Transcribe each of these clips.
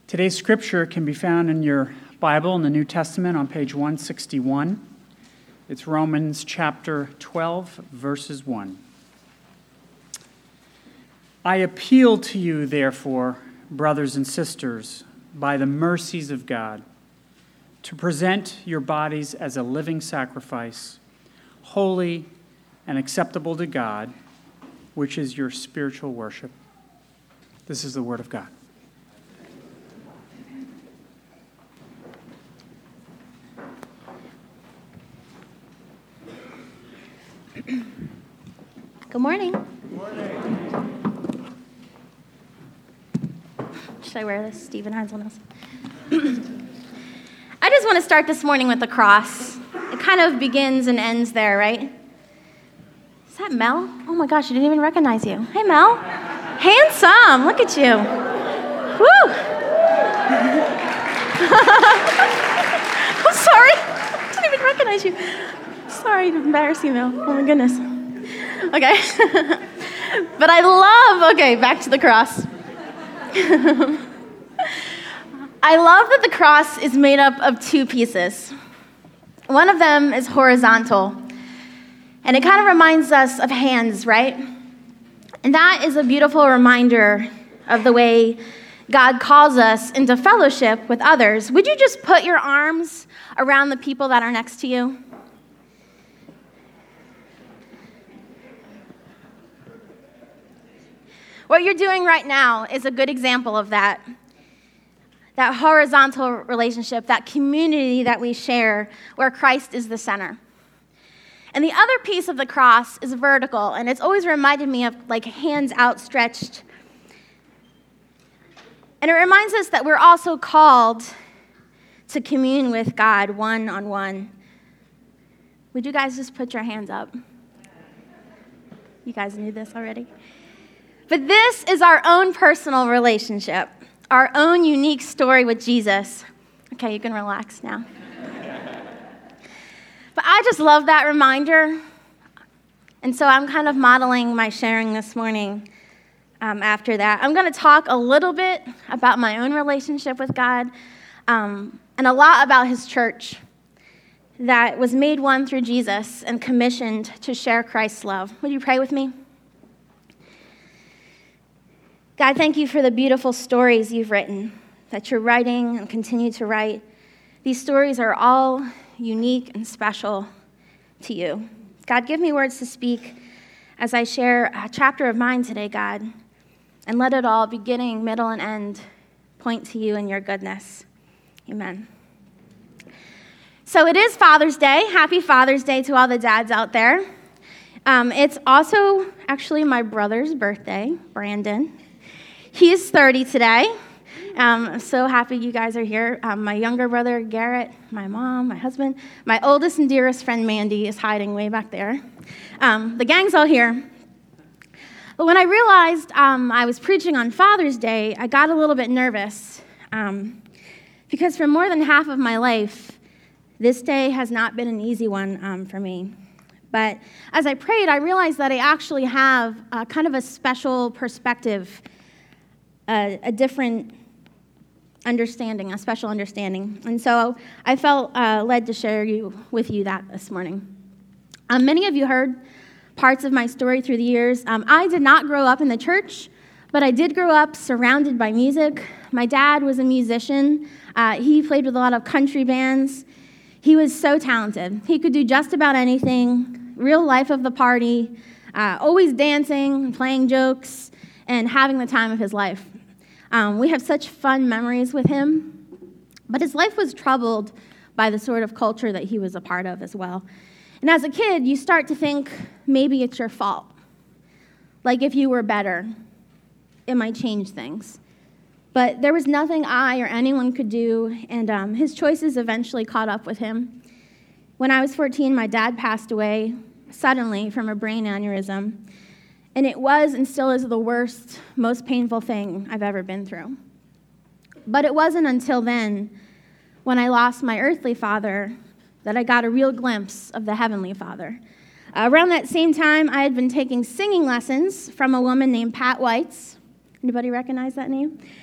Today's scripture can be found in your Bible in the New Testament on page 161. It's Romans chapter 12, verses 1. I appeal to you, therefore, brothers and sisters, by the mercies of God, to present your bodies as a living sacrifice, holy and acceptable to God, which is your spiritual worship. This is the word of God. Good morning. Good morning. Should I wear this? Stephen Heinzel knows. I just want to start this morning with the cross. It kind of begins and ends there, right? Is that Mel? Oh my gosh, I didn't even recognize you. Hey, Mel. Handsome. Look at you. Woo. I'm sorry. I didn't even recognize you. Sorry to embarrass you, Mel. Oh my goodness. Okay. But back to the cross. I love that the cross is made up of two pieces. One of them is horizontal, and it kind of reminds us of hands, right? And that is a beautiful reminder of the way God calls us into fellowship with others. Would you just put your arms around the people that are next to you? What you're doing right now is a good example of that. That horizontal relationship, that community that we share where Christ is the center. And the other piece of the cross is vertical, and it's always reminded me of like hands outstretched. And it reminds us that we're also called to commune with God one-on-one. Would you guys just put your hands up? You guys knew this already? But this is our own personal relationship, our own unique story with Jesus. Okay, you can relax now. But I just love that reminder. And so I'm kind of modeling my sharing this morning after that. I'm going to talk a little bit about my own relationship with God and a lot about his church that was made one through Jesus and commissioned to share Christ's love. Would you pray with me? God, thank you for the beautiful stories you've written, that you're writing and continue to write. These stories are all unique and special to you. God, give me words to speak as I share a chapter of mine today, God, and let it all, beginning, middle, and end, point to you and your goodness. Amen. So it is Father's Day. Happy Father's Day to all the dads out there. It's also actually my brother's birthday, Brandon. He is 30 today. I'm so happy you guys are here. My younger brother, Garrett, my mom, my husband, my oldest and dearest friend, Mandy, is hiding way back there. The gang's all here. But when I realized I was preaching on Father's Day, I got a little bit nervous because for more than half of my life, this day has not been an easy one for me. But as I prayed, I realized that I actually have kind of a special perspective, a different understanding, a special understanding. And so I felt led to share with you that this morning. Many of you heard parts of my story through the years. I did not grow up in the church, but I did grow up surrounded by music. My dad was a musician. He played with a lot of country bands. He was so talented. He could do just about anything, real life of the party, always dancing, playing jokes, and having the time of his life. We have such fun memories with him, but his life was troubled by the sort of culture that he was a part of as well. And as a kid, you start to think maybe it's your fault. Like if you were better, it might change things. But there was nothing I or anyone could do, and his choices eventually caught up with him. When I was 14, my dad passed away suddenly from a brain aneurysm. And it was and still is the worst, most painful thing I've ever been through. But it wasn't until then, when I lost my earthly father, that I got a real glimpse of the heavenly Father. Around that same time, I had been taking singing lessons from a woman named Pat Whites. Anybody recognize that name?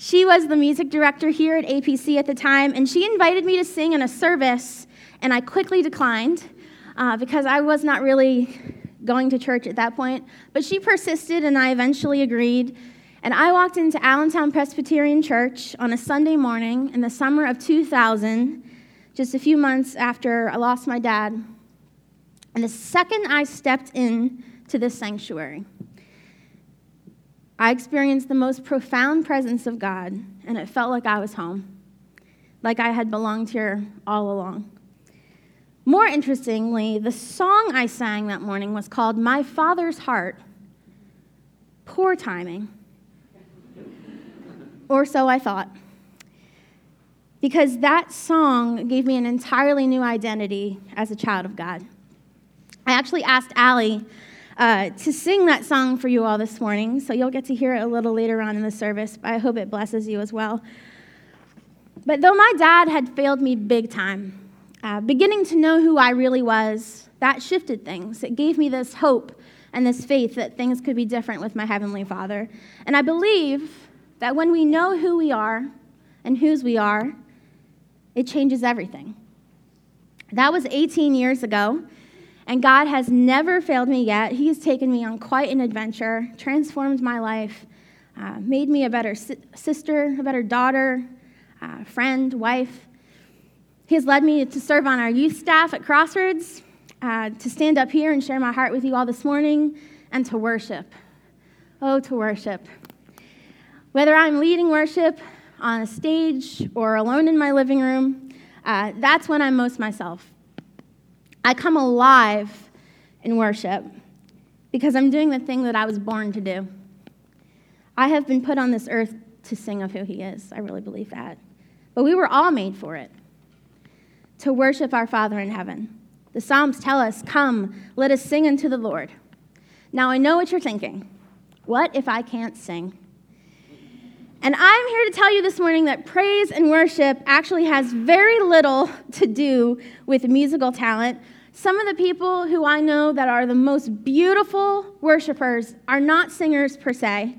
She was the music director here at APC at the time, and she invited me to sing in a service, and I quickly declined because I was not really going to church at that point. But she persisted, and I eventually agreed. And I walked into Allentown Presbyterian Church on a Sunday morning in the summer of 2000, just a few months after I lost my dad. And the second I stepped into this sanctuary, I experienced the most profound presence of God, and it felt like I was home, like I had belonged here all along. More interestingly, the song I sang that morning was called My Father's Heart. Poor timing. Or so I thought. Because that song gave me an entirely new identity as a child of God. I actually asked Allie to sing that song for you all this morning, so you'll get to hear it a little later on in the service, but I hope it blesses you as well. But though my dad had failed me big time, beginning to know who I really was, that shifted things. It gave me this hope and this faith that things could be different with my Heavenly Father. And I believe that when we know who we are and whose we are, it changes everything. That was 18 years ago, and God has never failed me yet. He has taken me on quite an adventure, transformed my life, made me a better sister, a better daughter, friend, wife. He has led me to serve on our youth staff at Crossroads, to stand up here and share my heart with you all this morning, and to worship. Oh, to worship. Whether I'm leading worship on a stage or alone in my living room, that's when I'm most myself. I come alive in worship because I'm doing the thing that I was born to do. I have been put on this earth to sing of who He is. I really believe that. But we were all made for it, to worship our Father in heaven. The Psalms tell us, "Come, let us sing unto the Lord." Now, I know what you're thinking. What if I can't sing? And I'm here to tell you this morning that praise and worship actually has very little to do with musical talent. Some of the people who I know that are the most beautiful worshipers are not singers per se.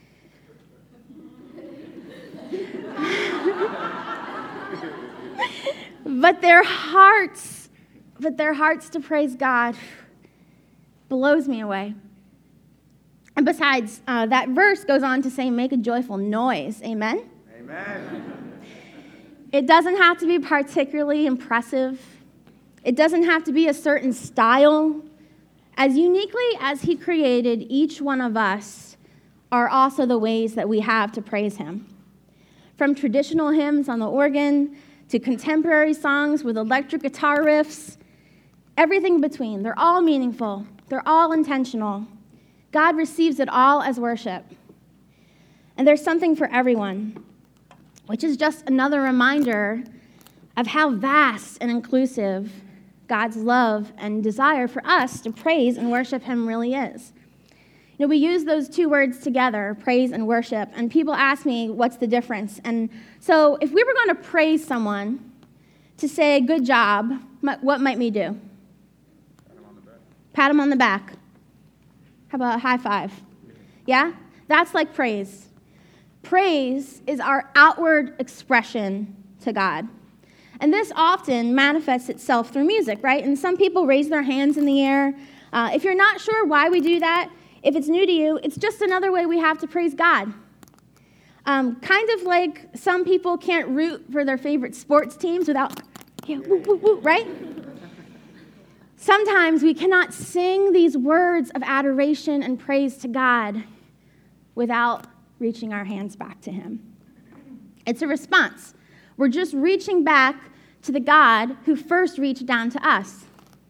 But their hearts to praise God blows me away. And besides, that verse goes on to say, make a joyful noise. Amen? Amen. It doesn't have to be particularly impressive. It doesn't have to be a certain style. As uniquely as He created each one of us are also the ways that we have to praise Him. From traditional hymns on the organ to contemporary songs with electric guitar riffs, everything in between. They're all meaningful. They're all intentional. God receives it all as worship. And there's something for everyone, which is just another reminder of how vast and inclusive God's love and desire for us to praise and worship Him really is. You know, we use those two words together, praise and worship, and people ask me, what's the difference? And so if we were going to praise someone, to say, good job, what might we do? Pat him on the back. How about a high five? Yeah? That's like praise. Praise is our outward expression to God. And this often manifests itself through music, right? And some people raise their hands in the air. If you're not sure why we do that, if it's new to you, it's just another way we have to praise God. Kind of like some people can't root for their favorite sports teams without, woo, woo, woo, right? Sometimes we cannot sing these words of adoration and praise to God without reaching our hands back to Him. It's a response. We're just reaching back to the God who first reached down to us.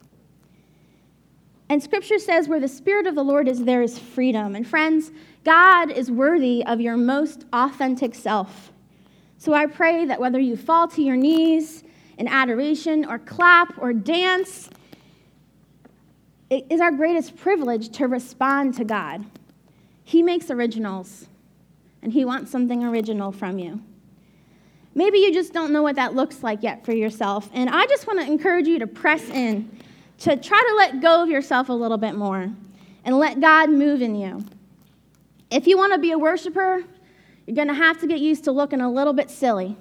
And Scripture says where the Spirit of the Lord is, there is freedom. And friends, God is worthy of your most authentic self. So I pray that whether you fall to your knees in adoration or clap or dance, it is our greatest privilege to respond to God. He makes originals, and He wants something original from you. Maybe you just don't know what that looks like yet for yourself, and I just want to encourage you to press in, to try to let go of yourself a little bit more, and let God move in you. If you want to be a worshiper, You're going to have to get used to looking a little bit silly.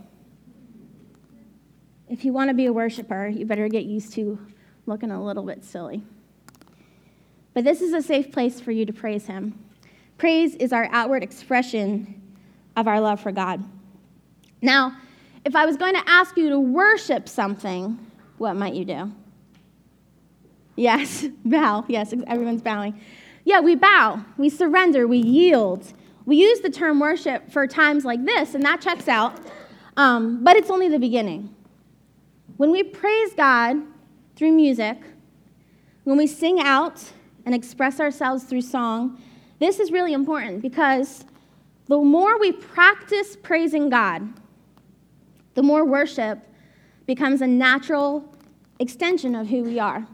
If you want to be a worshiper, you better get used to looking a little bit silly. But this is a safe place for you to praise him. Praise is our outward expression of our love for God. Now, if I was going to ask you to worship something, what might you do? Yes, bow. Yes, everyone's bowing. Yeah, we bow, we surrender, we yield. We use the term worship for times like this, and that checks out, but it's only the beginning. When we praise God through music, when we sing out and express ourselves through song, this is really important because the more we practice praising God, the more worship becomes a natural extension of who we are.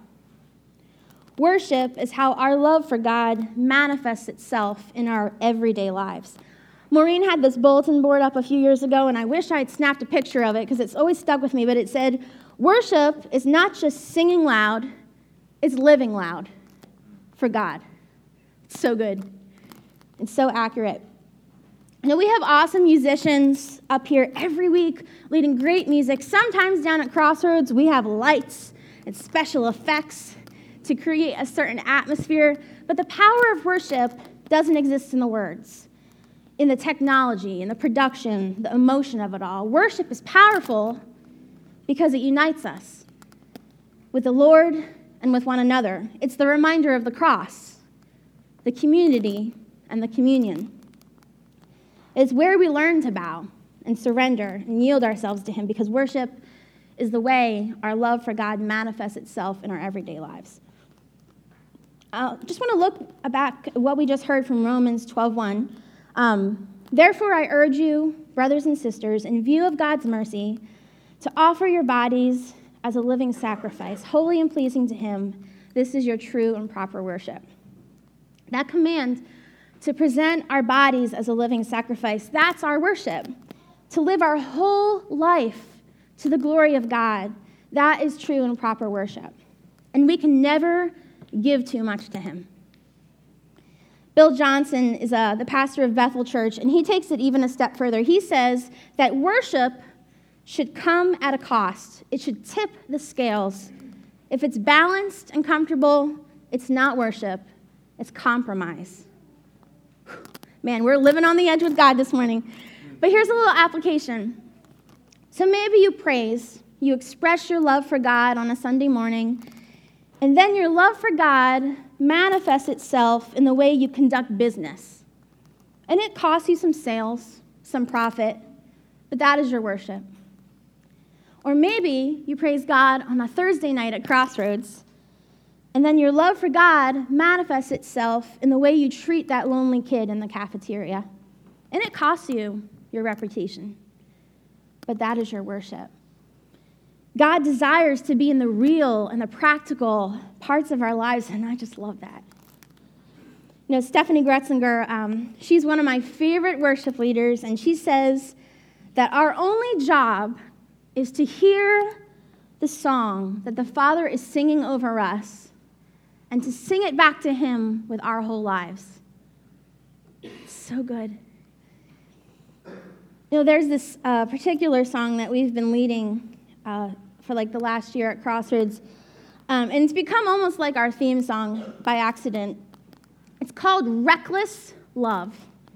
Worship is how our love for God manifests itself in our everyday lives. Maureen had this bulletin board up a few years ago, and I wish I had snapped a picture of it because it's always stuck with me, but it said, worship is not just singing loud, it's living loud for God. It's so good. It's so accurate. You know, we have awesome musicians up here every week leading great music. Sometimes down at Crossroads, we have lights and special effects to create a certain atmosphere. But the power of worship doesn't exist in the words, in the technology, in the production, the emotion of it all. Worship is powerful because it unites us with the Lord and with one another. It's the reminder of the cross, the community, and the communion. It's where we learn to bow and surrender and yield ourselves to him because worship is the way our love for God manifests itself in our everyday lives. I just want to look back at what we just heard from Romans 12:1. Therefore, I urge you, brothers and sisters, in view of God's mercy, to offer your bodies as a living sacrifice, holy and pleasing to him. This is your true and proper worship. That command to present our bodies as a living sacrifice, that's our worship. To live our whole life to the glory of God, that is true and proper worship. And we can never give too much to him. Bill Johnson is the pastor of Bethel Church, and he takes it even a step further. He says that worship should come at a cost. It should tip the scales. If it's balanced and comfortable, it's not worship, it's compromise. Man, we're living on the edge with God this morning. But here's a little application. So maybe you praise, you express your love for God on a Sunday morning, and then your love for God manifests itself in the way you conduct business. And it costs you some sales, some profit, but that is your worship. Or maybe you praise God on a Thursday night at Crossroads, and then your love for God manifests itself in the way you treat that lonely kid in the cafeteria. And it costs you your reputation, but that is your worship. God desires to be in the real and the practical parts of our lives, and I just love that. You know, Stephanie Gretzinger, she's one of my favorite worship leaders, and she says that our only job is to hear the song that the Father is singing over us and to sing it back to him with our whole lives. It's so good. You know, there's this particular song that we've been leading for like the last year at Crossroads, and it's become almost like our theme song by accident. It's called Reckless Love.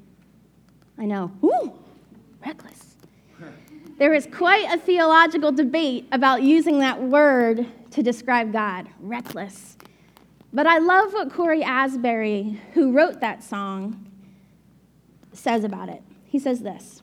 I know. Ooh, reckless. There is quite a theological debate about using that word to describe God, reckless. But I love what Corey Asbury, who wrote that song, says about it. He says this: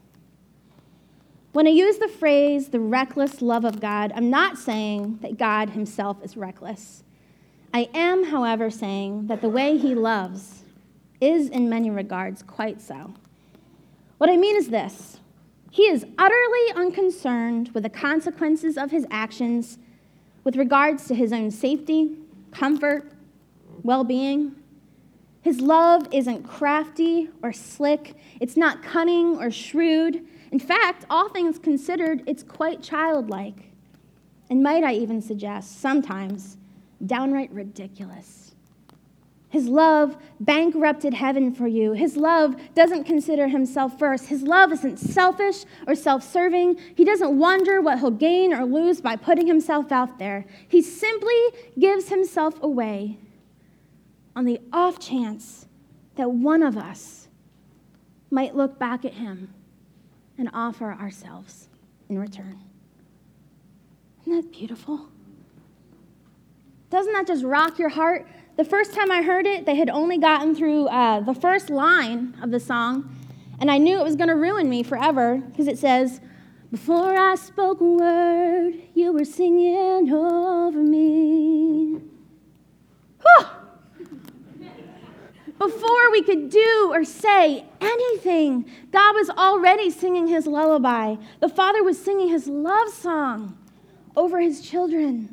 when I use the phrase, the reckless love of God, I'm not saying that God himself is reckless. I am, however, saying that the way he loves is, in many regards, quite so. What I mean is this: he is utterly unconcerned with the consequences of his actions with regards to his own safety, comfort, well-being. His love isn't crafty or slick. It's not cunning or shrewd. In fact, all things considered, it's quite childlike. And might I even suggest, sometimes, downright ridiculous. His love bankrupted heaven for you. His love doesn't consider himself first. His love isn't selfish or self-serving. He doesn't wonder what he'll gain or lose by putting himself out there. He simply gives himself away on the off chance that one of us might look back at him and offer ourselves in return. Isn't that beautiful? Doesn't that just rock your heart? The first time I heard it, they had only gotten through the first line of the song, and I knew it was going to ruin me forever, because it says, "Before I spoke a word, you were singing over me." Whew! Before we could do or say anything, God was already singing his lullaby. The Father was singing his love song over his children.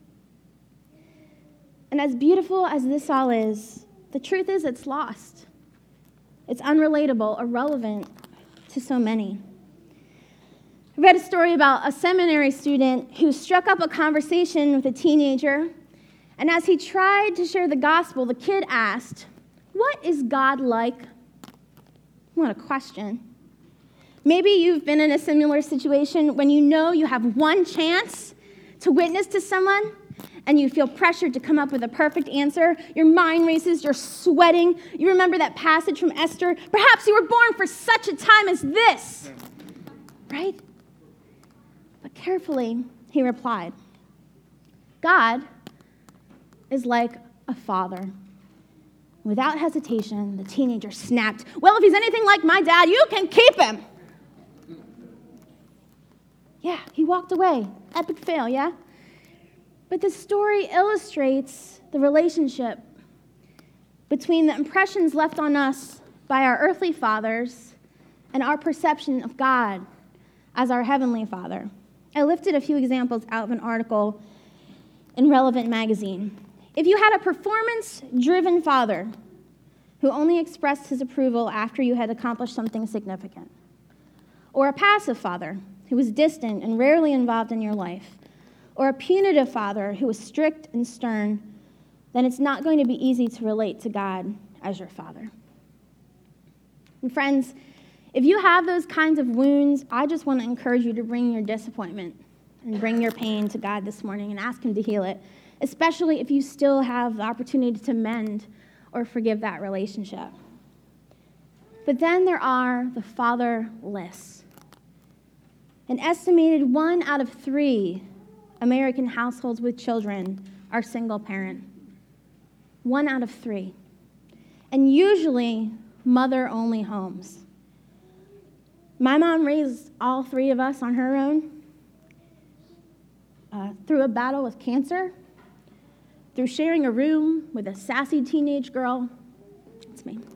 And as beautiful as this all is, the truth is it's lost. It's unrelatable, irrelevant to so many. I read a story about a seminary student who struck up a conversation with a teenager, and as he tried to share the gospel, the kid asked, "What is God like?" What a question. Maybe you've been in a similar situation when you know you have one chance to witness to someone, and you feel pressured to come up with a perfect answer. Your mind races, you're sweating. You remember that passage from Esther. Perhaps you were born for such a time as this, right? But carefully, he replied, "God is like a father." Without hesitation, the teenager snapped, "Well, if he's anything like my dad, you can keep him." Yeah, he walked away. Epic fail, yeah? But the story illustrates the relationship between the impressions left on us by our earthly fathers and our perception of God as our heavenly Father. I lifted a few examples out of an article in Relevant magazine. If you had a performance-driven father who only expressed his approval after you had accomplished something significant, or a passive father who was distant and rarely involved in your life, or a punitive father who was strict and stern, then it's not going to be easy to relate to God as your Father. And friends, if you have those kinds of wounds, I just want to encourage you to bring your disappointment and bring your pain to God this morning and ask him to heal it, especially if you still have the opportunity to mend or forgive that relationship. But then there are the fatherless. An estimated 1 out of 3 American households with children are single parent. 1 out of 3. And usually mother-only homes. My mom raised all 3 of us on her own through a battle with cancer, through sharing a room with a sassy teenage girl. It's me.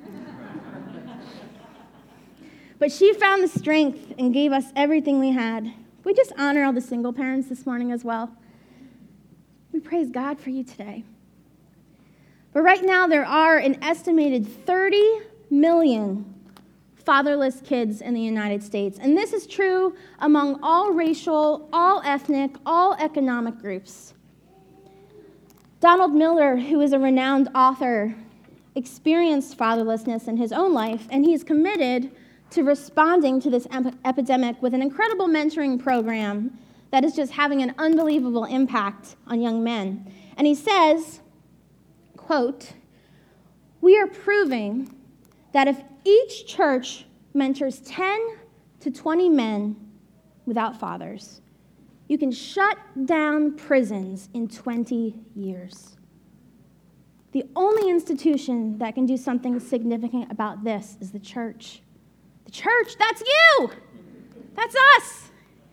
But she found the strength and gave us everything we had. We just honor all the single parents this morning as well. We praise God for you today. But right now, there are an estimated 30 million fatherless kids in the United States. And this is true among all racial, all ethnic, all economic groups. Donald Miller, who is a renowned author, experienced fatherlessness in his own life, and he is committed to responding to this epidemic with an incredible mentoring program that is just having an unbelievable impact on young men. And he says, quote, "We are proving that if each church mentors 10 to 20 men without fathers, you can shut down prisons in 20 years. The only institution that can do something significant about this is the church." The church, that's you. That's us.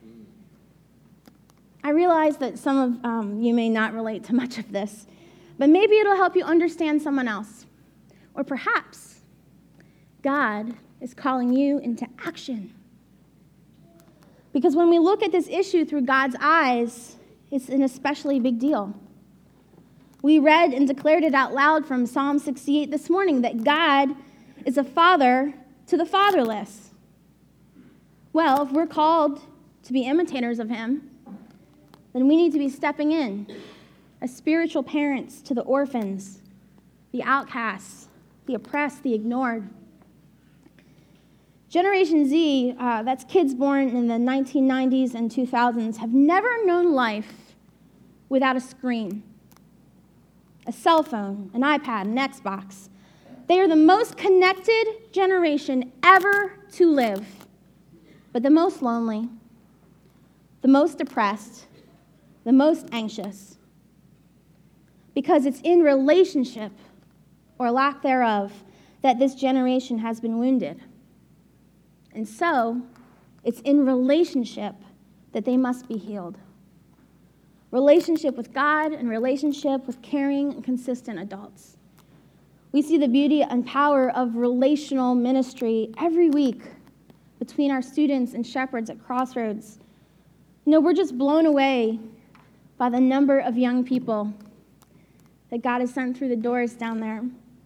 I realize that some of you may not relate to much of this, but maybe it'll help you understand someone else. Or perhaps God is calling you into action. Because when we look at this issue through God's eyes, it's an especially big deal. We read and declared it out loud from Psalm 68 this morning that God is a father to the fatherless. Well, if we're called to be imitators of him, then we need to be stepping in as spiritual parents to the orphans, the outcasts, the oppressed, the ignored. Generation Z, that's kids born in the 1990s and 2000s, have never known life without a screen, a cell phone, an iPad, an Xbox. They are the most connected generation ever to live, but the most lonely, the most depressed, the most anxious, because it's in relationship, or lack thereof, that this generation has been wounded. And so, it's in relationship that they must be healed. Relationship with God and relationship with caring and consistent adults. We see the beauty and power of relational ministry every week between our students and shepherds at Crossroads. We're just blown away by the number of young people that God has sent through the doors down there.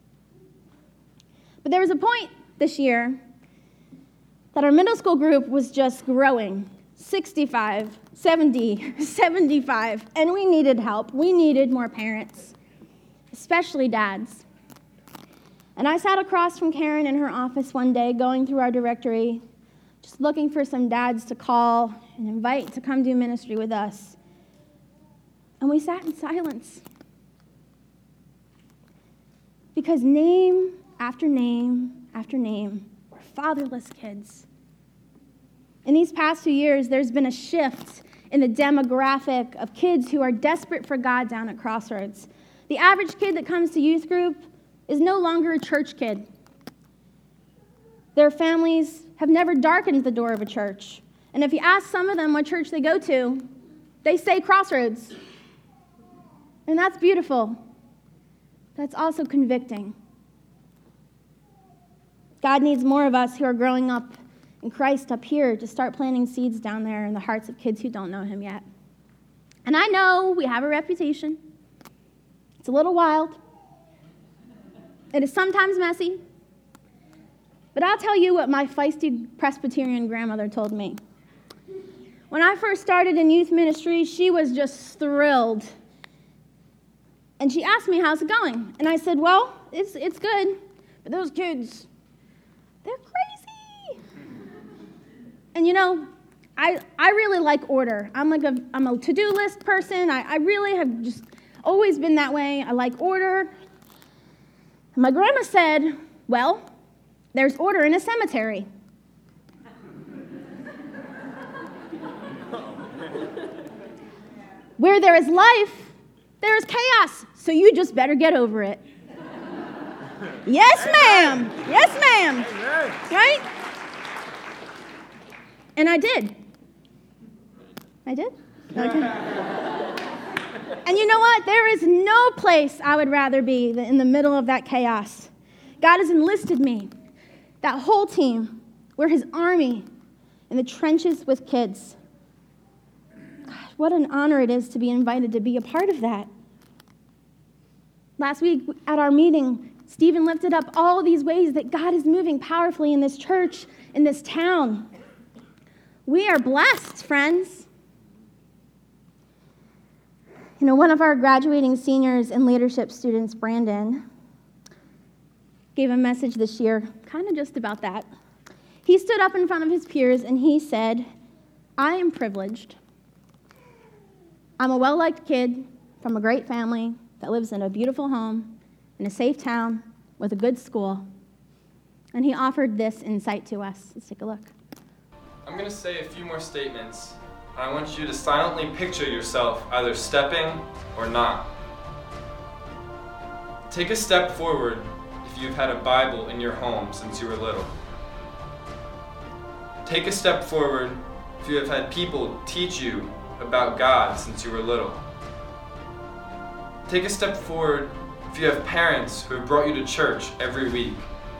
But there was a point this year that our middle school group was just growing. 65, 70, 75, and we needed help. We needed more parents, especially dads. And I sat across from Karen in her office one day, going through our directory, just looking for some dads to call and invite to come do ministry with us. And we sat in silence. Because name after name after name were fatherless kids. In these past few years, there's been a shift in the demographic of kids who are desperate for God down at Crossroads. The average kid that comes to youth group is no longer a church kid. Their families have never darkened the door of a church. And if you ask some of them what church they go to, they say Crossroads. And that's beautiful. That's also convicting. God needs more of us who are growing up in Christ up here to start planting seeds down there in the hearts of kids who don't know him yet. And I know we have a reputation. It's a little wild. It is sometimes messy. But I'll tell you what my feisty Presbyterian grandmother told me. When I first started in youth ministry, she was just thrilled. And she asked me, how's it going? And I said, well, it's good. But those kids, they're crazy. And I really like order. I'm a to-do list person. I really have just always been that way. I like order. And my grandma said, well, there's order in a cemetery. Where there is life, there is chaos. So you just better get over it. Yes, ma'am. Yes, ma'am. Right? And I did. Okay. And you know what? There is no place I would rather be than in the middle of that chaos. God has enlisted me, that whole team. We're his army in the trenches with kids. God, what an honor it is to be invited to be a part of that. Last week at our meeting, Stephen lifted up all these ways that God is moving powerfully in this church, in this town. We are blessed, friends. One of our graduating seniors and leadership students, Brandon, gave a message this year, kind of just about that. He stood up in front of his peers and he said, I am privileged. I'm a well-liked kid from a great family that lives in a beautiful home, in a safe town, with a good school. And he offered this insight to us. Let's take a look. I'm going to say a few more statements, and I want you to silently picture yourself either stepping or not. Take a step forward if you've had a Bible in your home since you were little. Take a step forward if you have had people teach you about God since you were little. Take a step forward if you have parents who have brought you to church every week.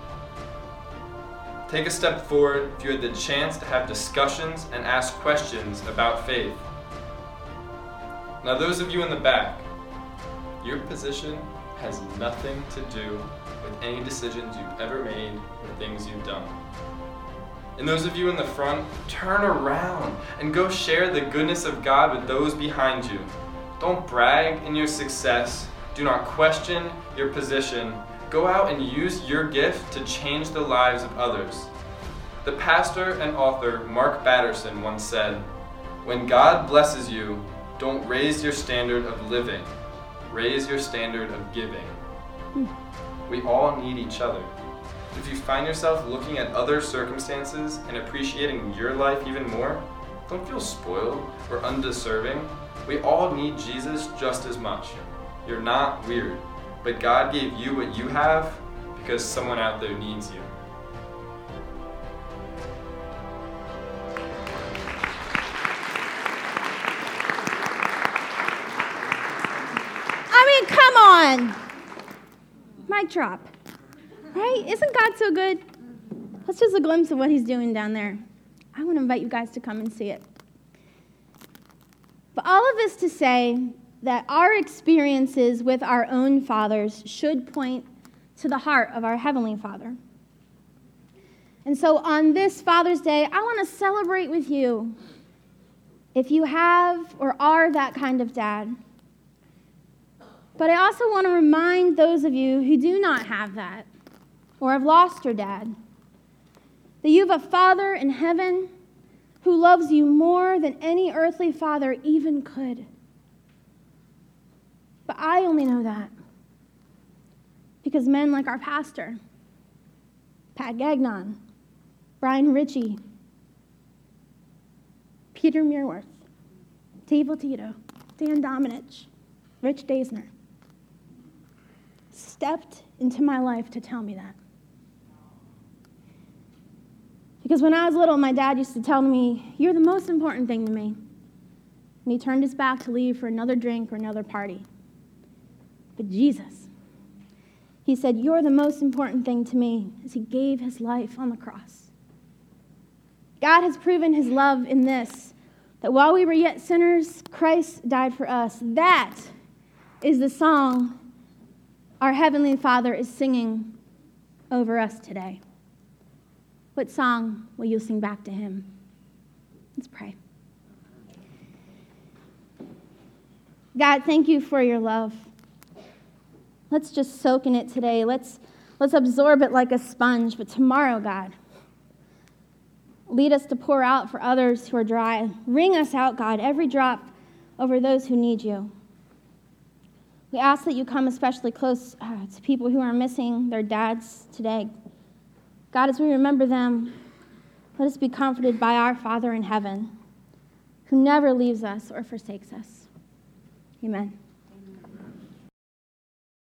Take a step forward if you had the chance to have discussions and ask questions about faith. Now, those of you in the back, your position has nothing to do with any decisions you've ever made or things you've done. And those of you in the front, turn around and go share the goodness of God with those behind you. Don't brag in your success. Do not question your position. Go out and use your gift to change the lives of others. The pastor and author Mark Batterson once said, "When God blesses you, don't raise your standard of living. Raise your standard of giving." We all need each other. If you find yourself looking at other circumstances and appreciating your life even more, don't feel spoiled or undeserving. We all need Jesus just as much. You're not weird, but God gave you what you have because someone out there needs you. I mean, come on. Mic drop. Right? Isn't God so good? That's just a glimpse of what he's doing down there. I want to invite you guys to come and see it. But all of this to say that our experiences with our own fathers should point to the heart of our Heavenly Father. And so on this Father's Day, I want to celebrate with you if you have or are that kind of dad. But I also want to remind those of you who do not have that or have lost your dad that you have a Father in heaven who loves you more than any earthly father even could. But I only know that because men like our pastor, Pat Gagnon, Brian Ritchie, Peter Muirworth, Dave Latito, Dan Dominich, Rich Daisner, stepped into my life to tell me that. Because when I was little, my dad used to tell me, "You're the most important thing to me." And he turned his back to leave for another drink or another party. But Jesus, he said, "You're the most important thing to me," as he gave his life on the cross. God has proven his love in this, that while we were yet sinners, Christ died for us. That is the song our Heavenly Father is singing over us today. What song will you sing back to him? Let's pray. God, thank you for your love. Let's just soak in it today. Let's absorb it like a sponge. But tomorrow, God, lead us to pour out for others who are dry. Wring us out, God, every drop over those who need you. We ask that you come especially close to people who are missing their dads today. God, as we remember them, let us be comforted by our Father in heaven, who never leaves us or forsakes us. Amen.